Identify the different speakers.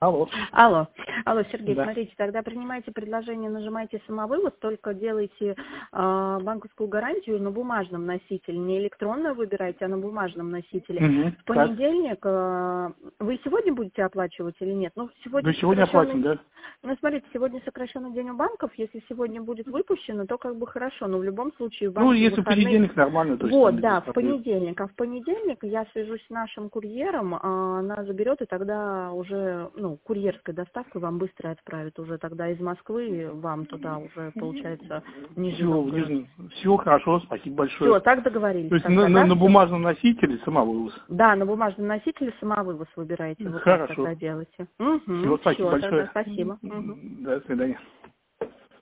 Speaker 1: Алло.
Speaker 2: Алло, Сергей,
Speaker 1: Да.
Speaker 2: смотрите, тогда принимайте предложение, нажимайте самовывоз, только делайте банковскую гарантию на бумажном носителе, не электронную выбирайте, а на бумажном носителе. В понедельник, вы сегодня будете оплачивать или нет? Ну,
Speaker 1: Да, сегодня оплатим, да.
Speaker 2: Ну, смотрите, сегодня сокращенный день у банков, если сегодня будет выпущено, то как бы хорошо, но в любом случае в банке
Speaker 1: если в понедельник нормально, то есть...
Speaker 2: Вот, да, в понедельник. А в понедельник я свяжусь с нашим курьером, она заберет, и тогда уже, курьерской доставкой вам быстро отправит уже тогда из Москвы, вам туда уже, получается,
Speaker 1: Все хорошо, спасибо большое.
Speaker 2: Все, так договорились.
Speaker 1: То есть на бумажном носителе самовывоз?
Speaker 2: Да, на бумажном носителе самовывоз выбираете. Вот
Speaker 1: хорошо.
Speaker 2: так тогда делаете.
Speaker 1: Все, спасибо большое.
Speaker 2: Тогда спасибо.
Speaker 1: До свидания.